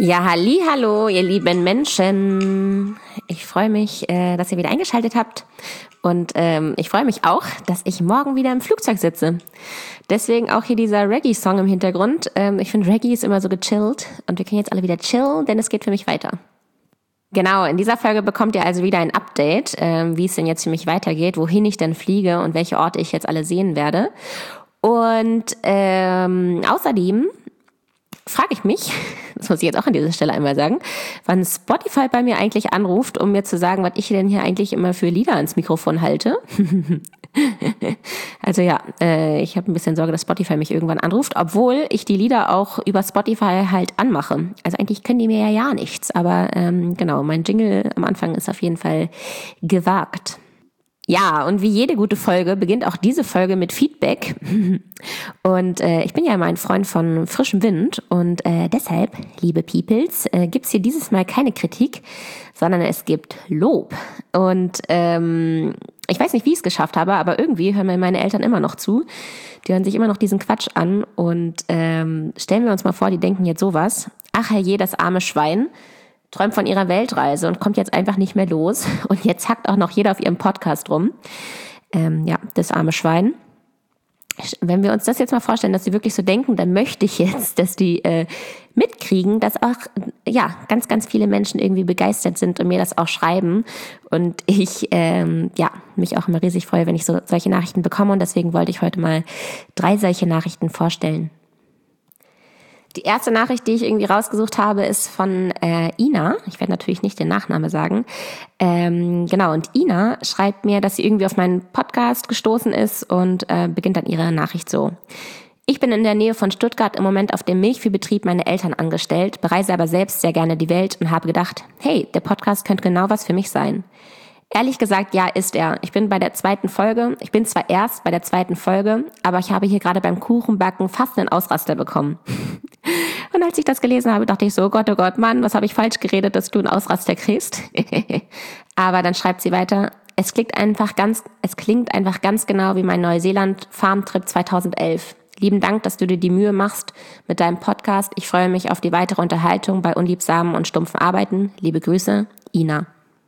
Ja, hallo, ihr lieben Menschen. Ich freue mich, dass ihr wieder eingeschaltet habt. Und ich freue mich auch, dass ich morgen wieder im Flugzeug sitze. Deswegen auch hier dieser Reggae-Song im Hintergrund. Ich finde, Reggae ist immer so gechillt. Und wir können jetzt alle wieder chillen, denn es geht für mich weiter. Genau, in dieser Folge bekommt ihr also wieder ein Update, wie es denn jetzt für mich weitergeht, wohin ich denn fliege und welche Orte ich jetzt alle sehen werde. Und außerdem frage ich mich, das muss ich jetzt auch an dieser Stelle einmal sagen, wann Spotify bei mir eigentlich anruft, um mir zu sagen, was ich denn hier eigentlich immer für Lieder ans Mikrofon halte. Also ja, ich habe ein bisschen Sorge, dass Spotify mich irgendwann anruft, obwohl ich die Lieder auch über Spotify halt anmache. Also eigentlich können die mir ja nichts, aber genau, mein Jingle am Anfang ist auf jeden Fall gewagt. Ja, und wie jede gute Folge beginnt auch diese Folge mit Feedback. Und ich bin ja immer ein Freund von frischem Wind und deshalb, liebe Peoples, gibt's hier dieses Mal keine Kritik, sondern es gibt Lob. Und ich weiß nicht, wie ich es geschafft habe, aber irgendwie hören mir meine Eltern immer noch zu. Die hören sich immer noch diesen Quatsch an und stellen wir uns mal vor, die denken jetzt sowas. Ach herrje, das arme Schwein träumt von ihrer Weltreise und kommt jetzt einfach nicht mehr los. Und jetzt hackt auch noch jeder auf ihrem Podcast rum. Ja, das arme Schwein. Wenn wir uns das jetzt mal vorstellen, dass sie wirklich so denken, dann möchte ich jetzt, dass die mitkriegen, dass auch ja ganz, ganz viele Menschen irgendwie begeistert sind und mir das auch schreiben. Und ich mich auch immer riesig freue, wenn ich solche Nachrichten bekomme. Und deswegen wollte ich heute mal 3 solche Nachrichten vorstellen. Die erste Nachricht, die ich irgendwie rausgesucht habe, ist von Ina. Ich werde natürlich nicht den Nachnamen sagen. Genau, und Ina schreibt mir, dass sie irgendwie auf meinen Podcast gestoßen ist und beginnt dann ihre Nachricht so. Ich bin in der Nähe von Stuttgart im Moment auf dem Milchviehbetrieb meine Eltern angestellt, bereise aber selbst sehr gerne die Welt und habe gedacht, hey, der Podcast könnte genau was für mich sein. Ehrlich gesagt, ja, ist er. Ich bin zwar erst bei der zweiten Folge, aber ich habe hier gerade beim Kuchenbacken fast einen Ausraster bekommen. Und als ich das gelesen habe, dachte ich so, oh Gott, Mann, was habe ich falsch geredet, dass du einen Ausraster kriegst? Aber dann schreibt sie weiter, es klingt einfach ganz genau wie mein Neuseeland-Farmtrip 2011. Lieben Dank, dass du dir die Mühe machst mit deinem Podcast. Ich freue mich auf die weitere Unterhaltung bei unliebsamen und stumpfen Arbeiten. Liebe Grüße, Ina.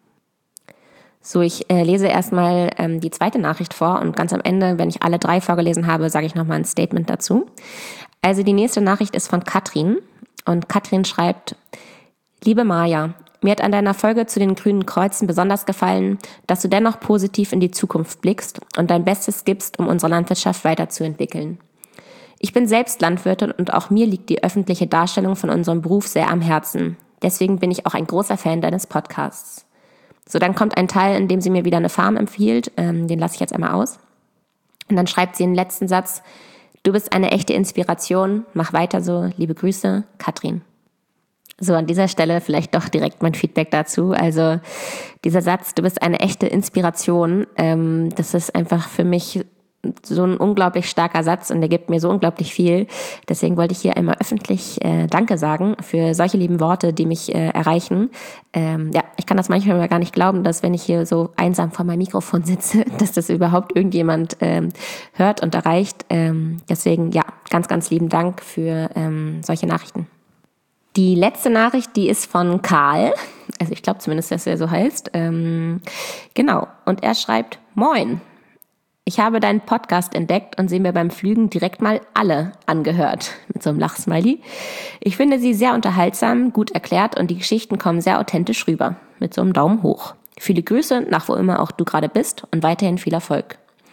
So, ich lese erstmal die zweite Nachricht vor und ganz am Ende, wenn ich alle 3 vorgelesen habe, sage ich nochmal ein Statement dazu. Also die nächste Nachricht ist von Katrin und Katrin schreibt, liebe Maja, mir hat an deiner Folge zu den grünen Kreuzen besonders gefallen, dass du dennoch positiv in die Zukunft blickst und dein Bestes gibst, um unsere Landwirtschaft weiterzuentwickeln. Ich bin selbst Landwirtin und auch mir liegt die öffentliche Darstellung von unserem Beruf sehr am Herzen. Deswegen bin ich auch ein großer Fan deines Podcasts. So, dann kommt ein Teil, in dem sie mir wieder eine Farm empfiehlt. Den lasse ich jetzt einmal aus. Und dann schreibt sie den letzten Satz, du bist eine echte Inspiration, mach weiter so, liebe Grüße, Katrin. So, an dieser Stelle vielleicht doch direkt mein Feedback dazu. Also dieser Satz, du bist eine echte Inspiration, das ist einfach für mich so ein unglaublich starker Satz und der gibt mir so unglaublich viel. Deswegen wollte ich hier einmal öffentlich Danke sagen für solche lieben Worte, die mich erreichen. Ich kann das manchmal gar nicht glauben, dass wenn ich hier so einsam vor meinem Mikrofon sitze, dass das überhaupt irgendjemand hört und erreicht. Deswegen ja, ganz, ganz lieben Dank für solche Nachrichten. Die letzte Nachricht, die ist von Karl. Also ich glaube zumindest, dass er so heißt. Genau. Und er schreibt, Moin. Ich habe deinen Podcast entdeckt und sie mir beim Flügen direkt mal alle angehört. Mit so einem Lachsmiley. Ich finde sie sehr unterhaltsam, gut erklärt und die Geschichten kommen sehr authentisch rüber. Mit so einem Daumen hoch. Viele Grüße, nach wo immer auch du gerade bist und weiterhin viel Erfolg.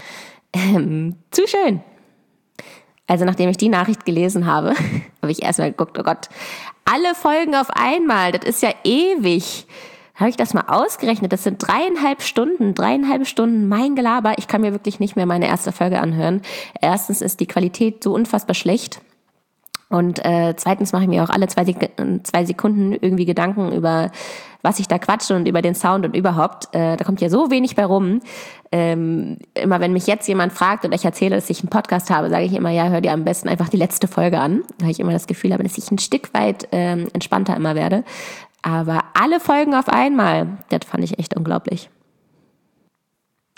Zu schön. Also nachdem ich die Nachricht gelesen habe, habe ich erstmal geguckt, oh Gott, alle Folgen auf einmal, das ist ja ewig. Habe ich das mal ausgerechnet, das sind 3,5 Stunden mein Gelaber. Ich kann mir wirklich nicht mehr meine erste Folge anhören. Erstens ist die Qualität so unfassbar schlecht und zweitens mache ich mir auch alle 2 Sekunden irgendwie Gedanken über, was ich da quatsche und über den Sound und überhaupt. Da kommt ja so wenig bei rum. Immer wenn mich jetzt jemand fragt und ich erzähle, dass ich einen Podcast habe, sage ich immer, ja, hör dir am besten einfach die letzte Folge an. Da habe ich immer das Gefühl, dass ich ein Stück weit entspannter immer werde. Aber alle Folgen auf einmal, das fand ich echt unglaublich.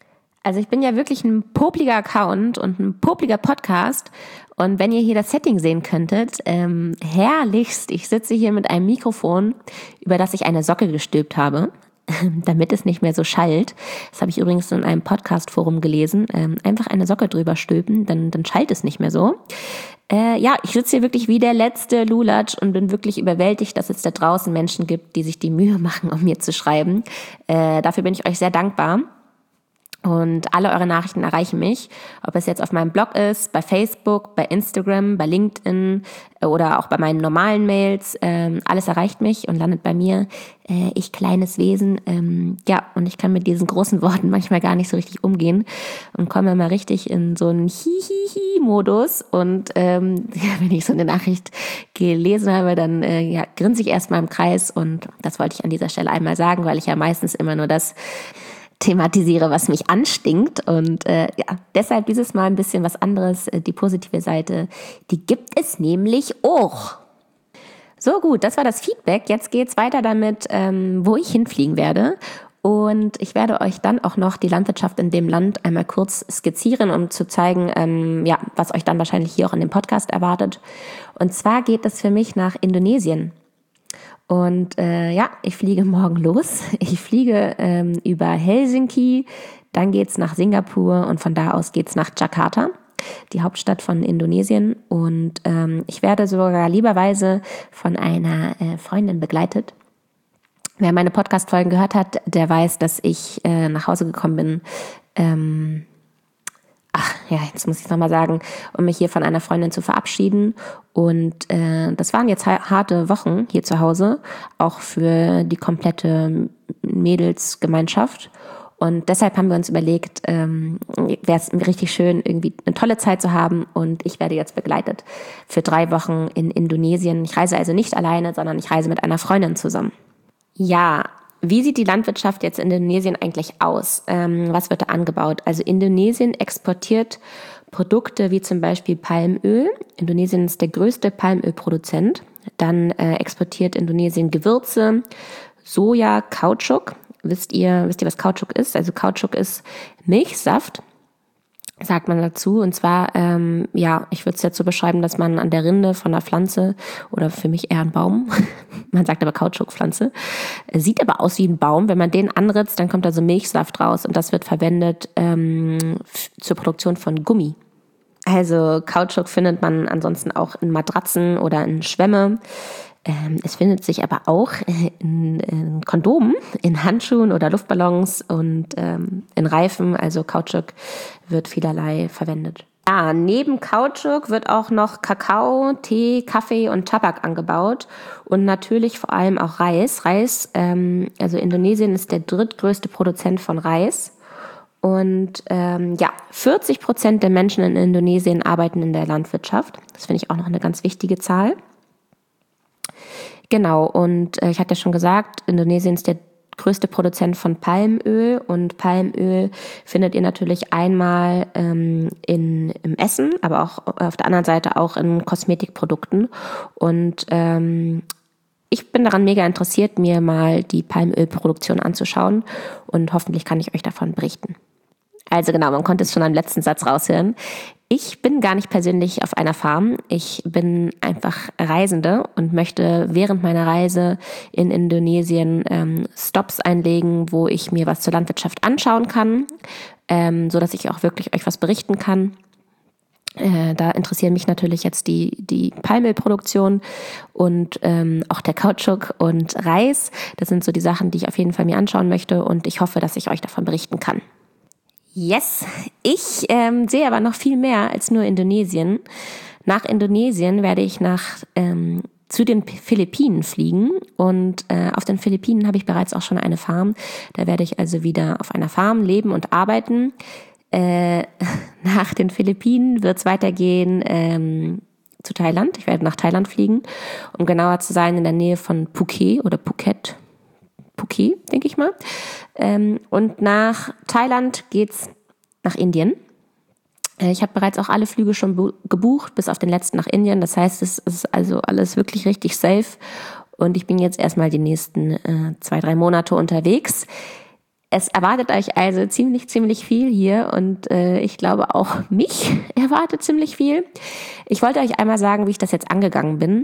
Also ich bin ja wirklich ein popliger Account und ein popliger Podcast. Und wenn ihr hier das Setting sehen könntet, herrlichst, ich sitze hier mit einem Mikrofon, über das ich eine Socke gestülpt habe, damit es nicht mehr so schallt. Das habe ich übrigens in einem Podcast-Forum gelesen. Einfach eine Socke drüber stülpen, dann schallt es nicht mehr so. Ja, ich sitze hier wirklich wie der letzte Lulatsch und bin wirklich überwältigt, dass es da draußen Menschen gibt, die sich die Mühe machen, um mir zu schreiben. Dafür bin ich euch sehr dankbar. Und alle eure Nachrichten erreichen mich, ob es jetzt auf meinem Blog ist, bei Facebook, bei Instagram, bei LinkedIn oder auch bei meinen normalen Mails. Alles erreicht mich und landet bei mir. Ich kleines Wesen. Ja, und ich kann mit diesen großen Worten manchmal gar nicht so richtig umgehen und komme mal richtig in so einen Hihihi-Modus. Und wenn ich so eine Nachricht gelesen habe, dann grinse ich erstmal im Kreis. Und das wollte ich an dieser Stelle einmal sagen, weil ich ja meistens immer nur das thematisiere, was mich anstinkt und deshalb dieses Mal ein bisschen was anderes, die positive Seite, die gibt es nämlich auch. So gut, das war das Feedback, jetzt geht's weiter damit, wo ich hinfliegen werde und ich werde euch dann auch noch die Landwirtschaft in dem Land einmal kurz skizzieren, um zu zeigen, was euch dann wahrscheinlich hier auch in dem Podcast erwartet. Und zwar geht es für mich nach Indonesien. Und ich fliege morgen los. Ich fliege über Helsinki, dann geht's nach Singapur und von da aus geht's nach Jakarta, die Hauptstadt von Indonesien. Und ich werde sogar lieberweise von einer Freundin begleitet. Wer meine Podcast-Folgen gehört hat, der weiß, dass ich nach Hause gekommen bin, jetzt muss ich es nochmal sagen, um mich hier von einer Freundin zu verabschieden. Und das waren jetzt harte Wochen hier zu Hause, auch für die komplette Mädelsgemeinschaft. Und deshalb haben wir uns überlegt, wäre es richtig schön, irgendwie eine tolle Zeit zu haben. Und ich werde jetzt begleitet für 3 Wochen in Indonesien. Ich reise also nicht alleine, sondern ich reise mit einer Freundin zusammen. Ja, wie sieht die Landwirtschaft jetzt in Indonesien eigentlich aus? Was wird da angebaut? Also Indonesien exportiert Produkte wie zum Beispiel Palmöl. Indonesien ist der größte Palmölproduzent. Dann exportiert Indonesien Gewürze, Soja, Kautschuk. Wisst ihr, was Kautschuk ist? Also Kautschuk ist Milchsaft, sagt man dazu. Und zwar, ich würde es jetzt so beschreiben, dass man an der Rinde von einer Pflanze, oder für mich eher ein Baum, man sagt aber Kautschukpflanze, sieht aber aus wie ein Baum. Wenn man den anritzt, dann kommt da so Milchsaft raus und das wird verwendet zur Produktion von Gummi. Also Kautschuk findet man ansonsten auch in Matratzen oder in Schwämme. Es findet sich aber auch in Kondomen, in Handschuhen oder Luftballons und in Reifen. Also Kautschuk wird vielerlei verwendet. Ja, neben Kautschuk wird auch noch Kakao, Tee, Kaffee und Tabak angebaut und natürlich vor allem auch Reis. Also Indonesien ist der drittgrößte Produzent von Reis. Und 40% der Menschen in Indonesien arbeiten in der Landwirtschaft. Das finde ich auch noch eine ganz wichtige Zahl. Genau, und ich hatte ja schon gesagt, Indonesien ist der größte Produzent von Palmöl und Palmöl findet ihr natürlich einmal im Essen, aber auch auf der anderen Seite auch in Kosmetikprodukten. Und ich bin daran mega interessiert, mir mal die Palmölproduktion anzuschauen und hoffentlich kann ich euch davon berichten. Also genau, man konnte es schon am letzten Satz raushören. Ich bin gar nicht persönlich auf einer Farm. Ich bin einfach Reisende und möchte während meiner Reise in Indonesien Stops einlegen, wo ich mir was zur Landwirtschaft anschauen kann, so dass ich auch wirklich euch was berichten kann. Da interessieren mich natürlich jetzt die Palmölproduktion und auch der Kautschuk und Reis. Das sind so die Sachen, die ich auf jeden Fall mir anschauen möchte und ich hoffe, dass ich euch davon berichten kann. Yes, ich sehe aber noch viel mehr als nur Indonesien. Nach Indonesien werde ich zu den Philippinen fliegen und auf den Philippinen habe ich bereits auch schon eine Farm. Da werde ich also wieder auf einer Farm leben und arbeiten. Nach den Philippinen wird es weitergehen zu Thailand. Ich werde nach Thailand fliegen, um genauer zu sein, in der Nähe von Phuket oder Phuket, denke ich mal. Und nach Thailand geht's nach Indien. Ich habe bereits auch alle Flüge schon gebucht, bis auf den letzten nach Indien. Das heißt, es ist also alles wirklich richtig safe. Und ich bin jetzt erstmal die nächsten 2-3 Monate unterwegs. Es erwartet euch also ziemlich viel hier und ich glaube auch mich erwartet ziemlich viel. Ich wollte euch einmal sagen, wie ich das jetzt angegangen bin,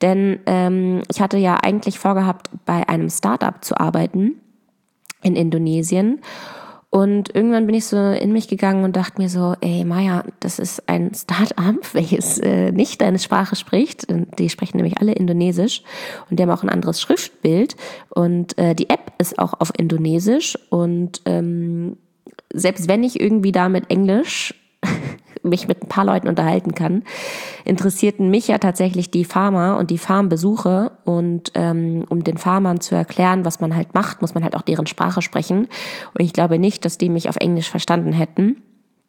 denn ich hatte ja eigentlich vorgehabt, bei einem Startup zu arbeiten in Indonesien. Und irgendwann bin ich so in mich gegangen und dachte mir so, ey Maja, das ist ein Start-up, welches nicht deine Sprache spricht. Die sprechen nämlich alle Indonesisch und die haben auch ein anderes Schriftbild. Und die App ist auch auf Indonesisch. Und selbst wenn ich irgendwie da mit Englisch mich mit ein paar Leuten unterhalten kann, interessierten mich ja tatsächlich die Farmer und die Farmbesuche. Und um den Farmern zu erklären, was man halt macht, muss man halt auch deren Sprache sprechen. Und ich glaube nicht, dass die mich auf Englisch verstanden hätten.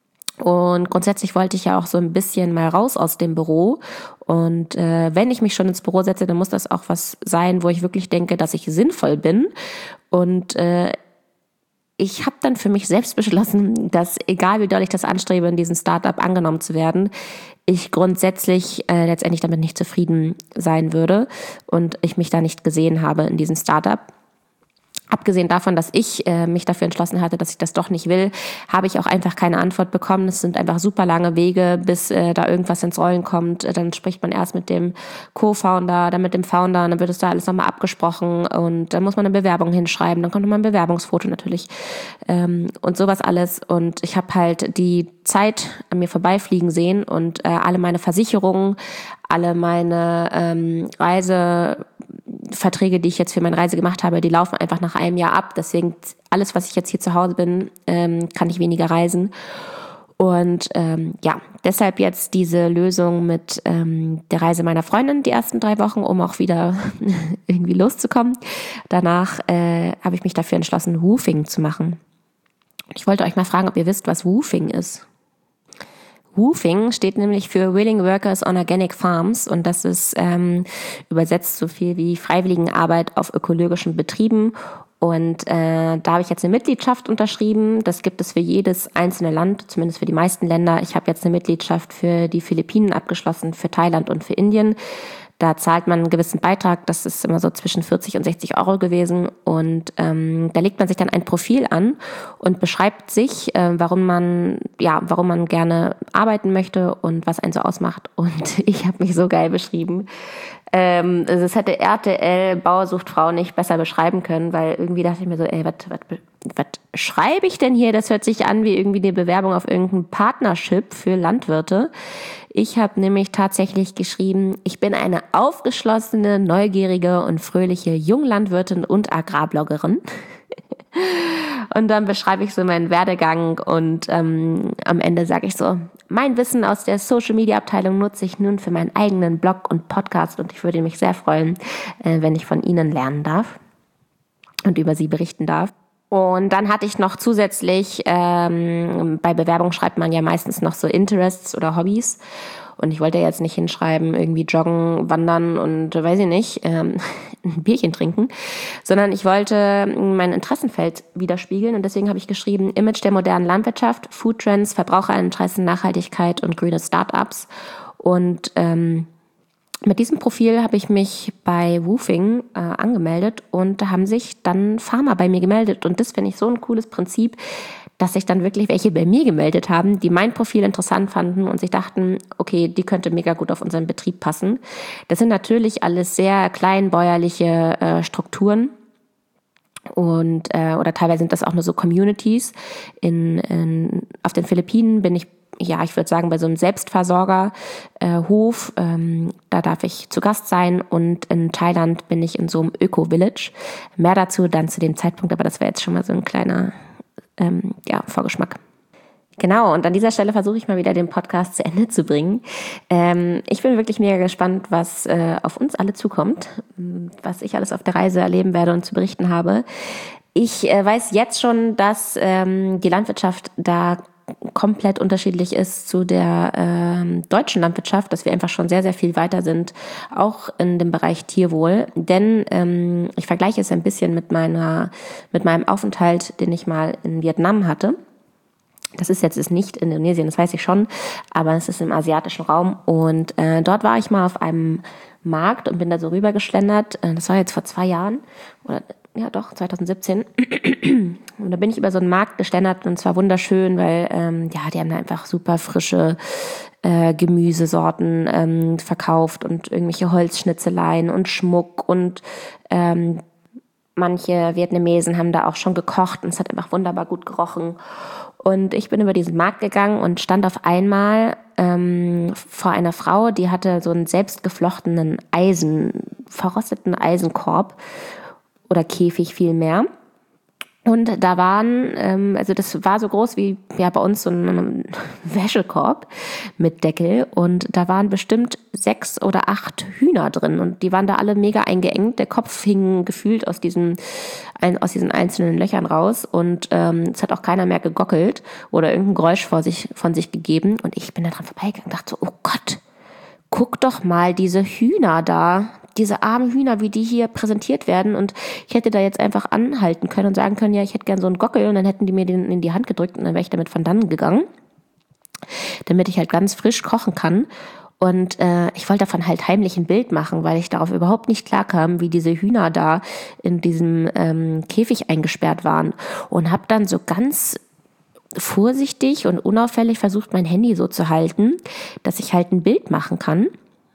Und grundsätzlich wollte ich ja auch so ein bisschen mal raus aus dem Büro. Und wenn ich mich schon ins Büro setze, dann muss das auch was sein, wo ich wirklich denke, dass ich sinnvoll bin. Und ich habe dann für mich selbst beschlossen, dass egal wie doll ich das anstrebe, in diesem Startup angenommen zu werden, ich grundsätzlich letztendlich damit nicht zufrieden sein würde und ich mich da nicht gesehen habe in diesem Startup. Abgesehen davon, dass ich mich dafür entschlossen hatte, dass ich das doch nicht will, habe ich auch einfach keine Antwort bekommen. Es sind einfach super lange Wege, bis da irgendwas ins Rollen kommt. Dann spricht man erst mit dem Co-Founder, dann mit dem Founder, und dann wird es da alles nochmal abgesprochen und dann muss man eine Bewerbung hinschreiben, dann kommt nochmal ein Bewerbungsfoto natürlich und sowas alles. Und ich habe halt die Zeit an mir vorbeifliegen sehen und alle meine Versicherungen, alle meine Reiseverträge, die ich jetzt für meine Reise gemacht habe, die laufen einfach nach einem Jahr ab. Deswegen alles, was ich jetzt hier zu Hause bin, kann ich weniger reisen. Und deshalb jetzt diese Lösung mit der Reise meiner Freundin die ersten 3 Wochen, um auch wieder irgendwie loszukommen. Danach habe ich mich dafür entschlossen, Woofing zu machen. Ich wollte euch mal fragen, ob ihr wisst, was Woofing ist. Woofing steht nämlich für Willing Workers on Organic Farms und das ist übersetzt so viel wie Freiwilligenarbeit auf ökologischen Betrieben. Und da habe ich jetzt eine Mitgliedschaft unterschrieben. Das gibt es für jedes einzelne Land, zumindest für die meisten Länder. Ich habe jetzt eine Mitgliedschaft für die Philippinen abgeschlossen, für Thailand und für Indien. Da zahlt man einen gewissen Beitrag, das ist immer so zwischen 40 und 60 Euro gewesen. Und da legt man sich dann ein Profil an und beschreibt sich, warum man gerne arbeiten möchte und was einen so ausmacht. Und ich habe mich so geil beschrieben. Das hätte RTL Bauer sucht Frau nicht besser beschreiben können, weil irgendwie dachte ich mir so, ey, was schreibe ich denn hier? Das hört sich an wie irgendwie eine Bewerbung auf irgendein Partnership für Landwirte. Ich habe nämlich tatsächlich geschrieben, ich bin eine aufgeschlossene, neugierige und fröhliche Junglandwirtin und Agrarbloggerin. Und dann beschreibe ich so meinen Werdegang und am Ende sage ich so, mein Wissen aus der Social-Media-Abteilung nutze ich nun für meinen eigenen Blog und Podcast und ich würde mich sehr freuen, wenn ich von Ihnen lernen darf und über Sie berichten darf. Und dann hatte ich noch zusätzlich, bei Bewerbung schreibt man ja meistens noch so Interests oder Hobbys. Und ich wollte jetzt nicht hinschreiben, irgendwie joggen, wandern und weiß ich nicht, ein Bierchen trinken, sondern ich wollte mein Interessenfeld widerspiegeln. Und deswegen habe ich geschrieben, Image der modernen Landwirtschaft, Foodtrends, Verbraucherinteressen, Nachhaltigkeit und grüne Startups. Und mit diesem Profil habe ich mich bei Woofing angemeldet und da haben sich dann Farmer bei mir gemeldet. Und das finde ich so ein cooles Prinzip, dass sich dann wirklich welche bei mir gemeldet haben, die mein Profil interessant fanden und sich dachten, okay, die könnte mega gut auf unseren Betrieb passen. Das sind natürlich alles sehr kleinbäuerliche Strukturen. Und oder teilweise sind das auch nur so Communities. Auf den Philippinen bin ich, ich würde sagen, bei so einem Selbstversorgerhof. Da darf ich zu Gast sein. Und in Thailand bin ich in so einem Öko-Village. Mehr dazu dann zu dem Zeitpunkt, aber das wäre jetzt schon mal so ein kleiner Vorgeschmack. Genau, und an dieser Stelle versuche ich mal wieder den Podcast zu Ende zu bringen. Ich bin wirklich mega gespannt, was auf uns alle zukommt, was ich alles auf der Reise erleben werde und zu berichten habe. Ich weiß jetzt schon, dass die Landwirtschaft da komplett unterschiedlich ist zu der deutschen Landwirtschaft, dass wir einfach schon sehr, sehr viel weiter sind, auch in dem Bereich Tierwohl. Denn ich vergleiche es ein bisschen mit meinem Aufenthalt, den ich mal in Vietnam hatte. Das ist jetzt nicht Indonesien, das weiß ich schon, aber es ist im asiatischen Raum. Und dort war ich mal auf einem Markt und bin da so rübergeschlendert. Das war jetzt vor 2 Jahren oder ja doch, 2017. Und da bin ich über so einen Markt geschlendert und es war wunderschön, weil die haben da einfach super frische Gemüsesorten verkauft und irgendwelche Holzschnitzeleien und Schmuck und manche Vietnamesen haben da auch schon gekocht und es hat einfach wunderbar gut gerochen. Und ich bin über diesen Markt gegangen und stand auf einmal vor einer Frau, die hatte so einen selbstgeflochtenen verrosteten Eisenkorb oder Käfig vielmehr. Und da waren, also das war so groß wie ja bei uns so ein Wäschekorb mit Deckel und da waren bestimmt 6 oder 8 Hühner drin und die waren da alle mega eingeengt. Der Kopf hing gefühlt aus diesen einzelnen Löchern raus und es hat auch keiner mehr gegockelt oder irgendein Geräusch von sich gegeben und ich bin da dran vorbeigegangen und dachte so, oh Gott, guck doch mal diese Hühner da. Diese armen Hühner, wie die hier präsentiert werden und ich hätte da jetzt einfach anhalten können und sagen können, ja, ich hätte gern so einen Gockel und dann hätten die mir den in die Hand gedrückt und dann wäre ich damit von dannen gegangen, damit ich halt ganz frisch kochen kann und ich wollte davon halt heimlich ein Bild machen, weil ich darauf überhaupt nicht klarkam, wie diese Hühner da in diesem Käfig eingesperrt waren und habe dann so ganz vorsichtig und unauffällig versucht, mein Handy so zu halten, dass ich halt ein Bild machen kann.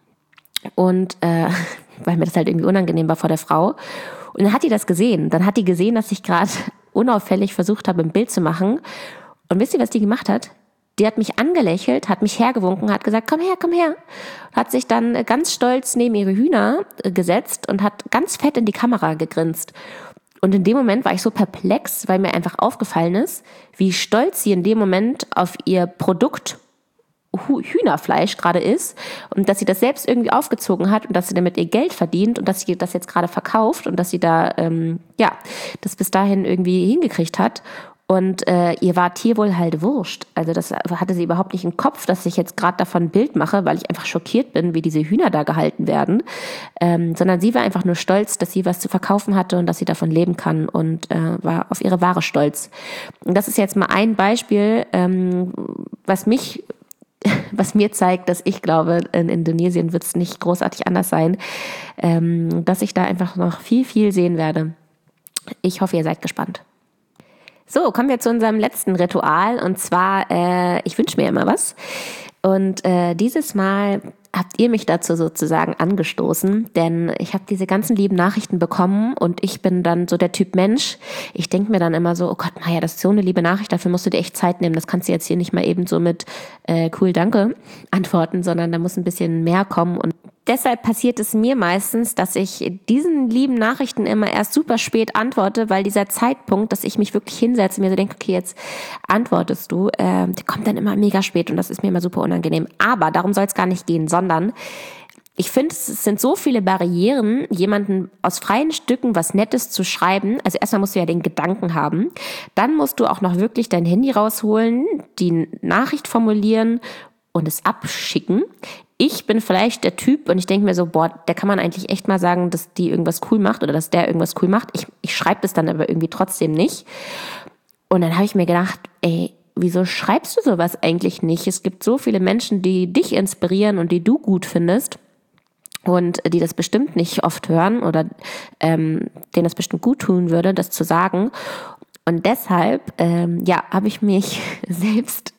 Und weil mir das halt irgendwie unangenehm war vor der Frau. Und dann hat die das gesehen. Dann hat die gesehen, dass ich gerade unauffällig versucht habe, ein Bild zu machen. Und wisst ihr, was die gemacht hat? Die hat mich angelächelt, hat mich hergewunken, hat gesagt, komm her, komm her. Hat sich dann ganz stolz neben ihre Hühner gesetzt und hat ganz fett in die Kamera gegrinst. Und in dem Moment war ich so perplex, weil mir einfach aufgefallen ist, wie stolz sie in dem Moment auf ihr Produkt Hühnerfleisch gerade ist und dass sie das selbst irgendwie aufgezogen hat und dass sie damit ihr Geld verdient und dass sie das jetzt gerade verkauft und dass sie da das bis dahin irgendwie hingekriegt hat und ihr war Tierwohl halt wurscht. Also das hatte sie überhaupt nicht im Kopf, dass ich jetzt gerade davon ein Bild mache, weil ich einfach schockiert bin, wie diese Hühner da gehalten werden, sondern sie war einfach nur stolz, dass sie was zu verkaufen hatte und dass sie davon leben kann und war auf ihre Ware stolz. Und das ist jetzt mal ein Beispiel, was mir zeigt, dass ich glaube, in Indonesien wird es nicht großartig anders sein, dass ich da einfach noch viel, viel sehen werde. Ich hoffe, ihr seid gespannt. So, kommen wir zu unserem letzten Ritual und zwar, ich wünsche mir immer was und dieses Mal habt ihr mich dazu sozusagen angestoßen, denn ich habe diese ganzen lieben Nachrichten bekommen und ich bin dann so der Typ Mensch, ich denke mir dann immer so, oh Gott, Maja, das ist so eine liebe Nachricht, dafür musst du dir echt Zeit nehmen, das kannst du jetzt hier nicht mal eben so mit cool, danke antworten, sondern da muss ein bisschen mehr kommen und deshalb passiert es mir meistens, dass ich diesen lieben Nachrichten immer erst super spät antworte, weil dieser Zeitpunkt, dass ich mich wirklich hinsetze und mir so denke, okay, jetzt antwortest du, der kommt dann immer mega spät und das ist mir immer super unangenehm. Aber darum soll es gar nicht gehen, sondern ich finde, es sind so viele Barrieren, jemanden aus freien Stücken was Nettes zu schreiben. Also erstmal musst du ja den Gedanken haben. Dann musst du auch noch wirklich dein Handy rausholen, die Nachricht formulieren und es abschicken. Ich bin vielleicht der Typ und ich denke mir so, boah, der kann man eigentlich echt mal sagen, dass die irgendwas cool macht oder dass der irgendwas cool macht. Ich schreibe das dann aber irgendwie trotzdem nicht. Und dann habe ich mir gedacht, ey, wieso schreibst du sowas eigentlich nicht? Es gibt so viele Menschen, die dich inspirieren und die du gut findest und die das bestimmt nicht oft hören oder denen das bestimmt gut tun würde, das zu sagen. Und deshalb habe ich mich selbst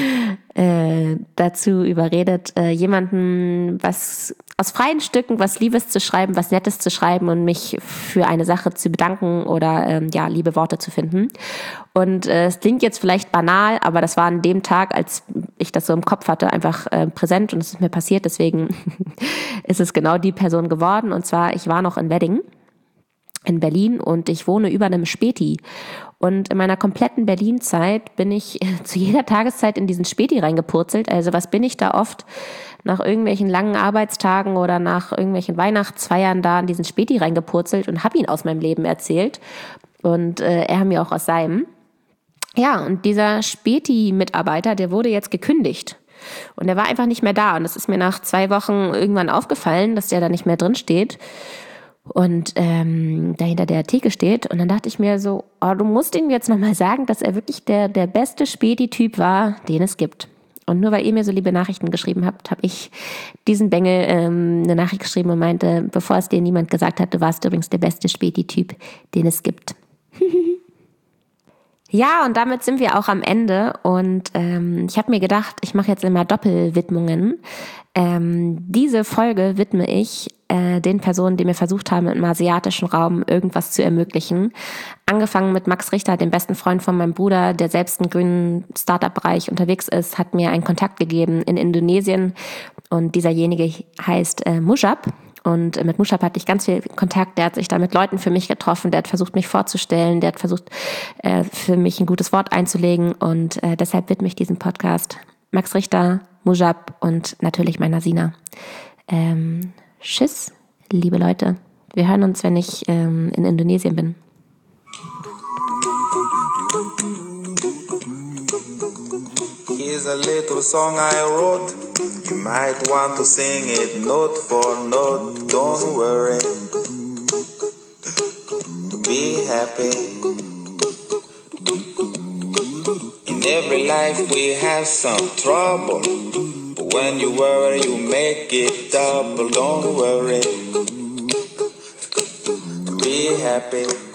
dazu überredet, jemanden was aus freien Stücken was Liebes zu schreiben, was Nettes zu schreiben und mich für eine Sache zu bedanken oder liebe Worte zu finden. Und es klingt jetzt vielleicht banal, aber das war an dem Tag, als ich das so im Kopf hatte, einfach präsent und es ist mir passiert. Deswegen ist es genau die Person geworden. Und zwar, ich war noch in Wedding in Berlin und ich wohne über einem Späti. Und in meiner kompletten Berlin-Zeit bin ich zu jeder Tageszeit in diesen Späti reingepurzelt. Also was bin ich da oft nach irgendwelchen langen Arbeitstagen oder nach irgendwelchen Weihnachtsfeiern da in diesen Späti reingepurzelt und habe ihn aus meinem Leben erzählt. Und er mir auch aus seinem. Ja, und dieser Späti-Mitarbeiter, der wurde jetzt gekündigt. Und er war einfach nicht mehr da. Und es ist mir nach 2 Wochen irgendwann aufgefallen, dass der da nicht mehr drin steht. Und da hinter der Theke steht. Und dann dachte ich mir so, oh, du musst ihm jetzt nochmal sagen, dass er wirklich der beste Späti-Typ war, den es gibt. Und nur weil ihr mir so liebe Nachrichten geschrieben habt, habe ich diesen Bengel eine Nachricht geschrieben und meinte, bevor es dir niemand gesagt hat, du warst übrigens der beste Späti-Typ, den es gibt. Ja, und damit sind wir auch am Ende. Und ich habe mir gedacht, ich mache jetzt immer Doppelwidmungen. Diese Folge widme ich den Personen, die mir versucht haben, im asiatischen Raum irgendwas zu ermöglichen. Angefangen mit Max Richter, dem besten Freund von meinem Bruder, der selbst im grünen Startup-Bereich unterwegs ist, hat mir einen Kontakt gegeben in Indonesien. Und dieserjenige heißt Mujab. Und mit Mujab hatte ich ganz viel Kontakt. Der hat sich da mit Leuten für mich getroffen. Der hat versucht, mich vorzustellen. Der hat versucht, für mich ein gutes Wort einzulegen. Und deshalb widme ich diesen Podcast Max Richter, Mujab und natürlich meiner Sina. Tschüss, liebe Leute. Wir hören uns, wenn ich in Indonesien bin. Here's a little song I wrote. You might want to sing it note for note. Don't worry. Be happy. In every life we have some trouble. But when you worry, you make it double. Don't worry. Be happy.